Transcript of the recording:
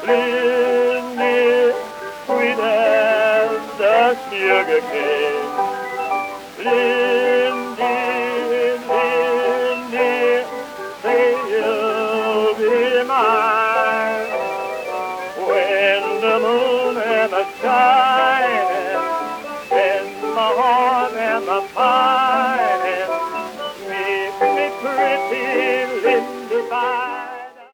Lindy, sweet as the sugar cane. Lindy, Lindy, say you'll be mine. When the moon and the shining, and my heart and my pine.